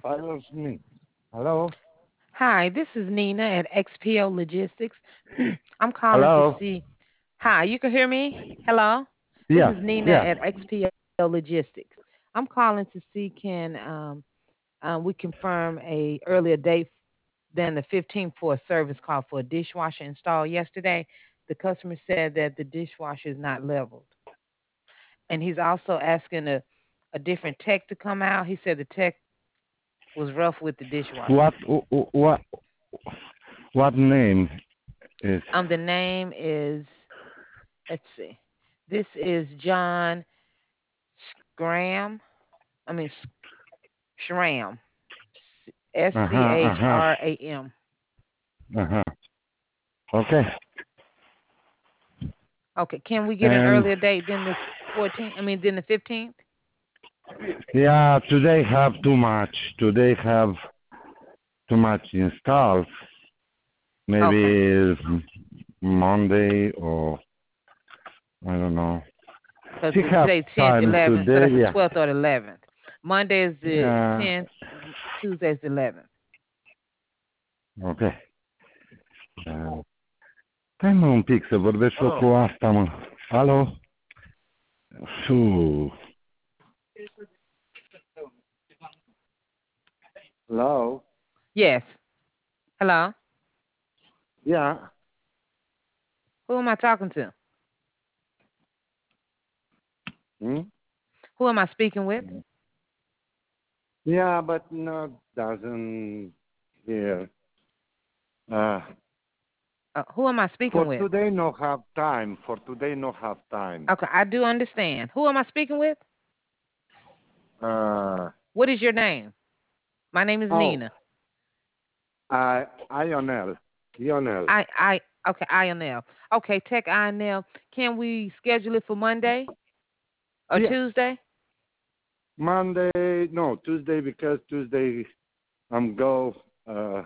Silence me. Hello? Hi, this is Nina at XPO Logistics. I'm calling to Hello? see. Hi, you can hear me? Hello? This Yeah, is Nina yeah. at XPO Logistics. I'm calling to see can we confirm a earlier date than the 15th for a service call for a dishwasher installed yesterday. The customer said that the dishwasher is not leveled, and he's also asking a different tech to come out. He said the tech was rough with the dishwasher. What, what, what name is? The name is, let's see, this is John Scram. I mean Schram. Uh-huh, uh-huh, SCHRAM. uh-huh. Okay. Okay, can we get an And earlier date than the 14th? I mean, than the 15th? yeah, today have too much. Today have too much installs. Okay, Maybe Monday or I don't know. because She have today's 10th, time 11th, so today, that's the yeah. 12th or the 11th. Monday is the Yeah. 10th, Tuesday is the 11th. Ok. Stai mă un pic să vorbesc eu cu asta, mă. Alo? Su. Hello? Yes. Hello? Yeah. Who am I talking to? Hmm? Who am I speaking with? Yeah, but no, doesn't hear. Uh, Who am I for speaking with? today no have time. For today no have time. Okay, I do understand. Who am I speaking with? Uh, What is your name? My name is oh, Nina. Ionel. Ionel. I okay, INL. Okay, Tech INL. Can we schedule it for Monday or Yeah. Tuesday? Monday, no, Tuesday because Tuesday I'm go uh,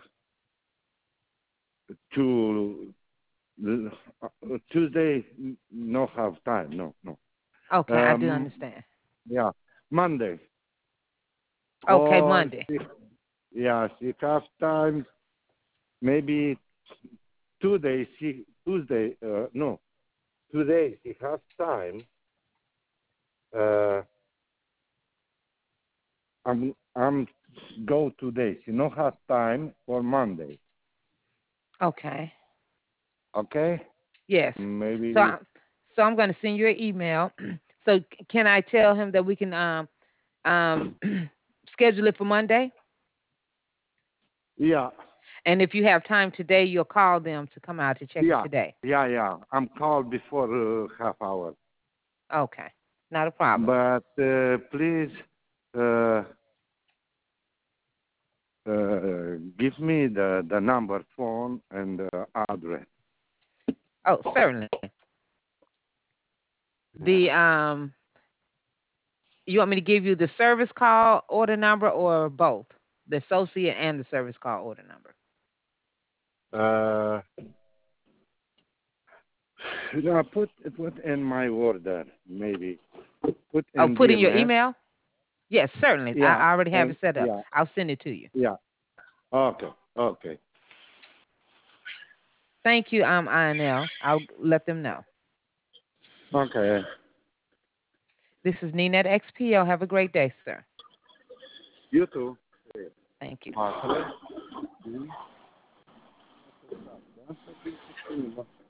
to Tuesday no have time. No, no. Okay, I do Um, understand. yeah, Monday Okay, or Monday. yeah, she have time. Maybe 2 days. She Tuesday. No, today she has time. Uh, I'm go today. She no has time for Monday. Okay. Okay, Yes. So maybe I, so I'm going to send you an email. So can I tell him that we can um schedule it for Monday? yeah, And if you have time today, you'll call them to come out to check it yeah, today. yeah. I'm called before half hour. Okay. Not a problem. But please uh, give me the number, phone, and address. Oh, certainly. The You want me to give you the service call order number or both? The associate and the service call order number. Uh, yeah, put in my order, maybe. Put Oh, in put in your DMS. email? Yes, certainly. Yeah, I already have and it set up. yeah, I'll send it to you. yeah. Okay, okay, Thank you, INL. I'll let them know. okay. This is Nina at XPO. Have a great day, sir. You too. Thank you. Marcelo.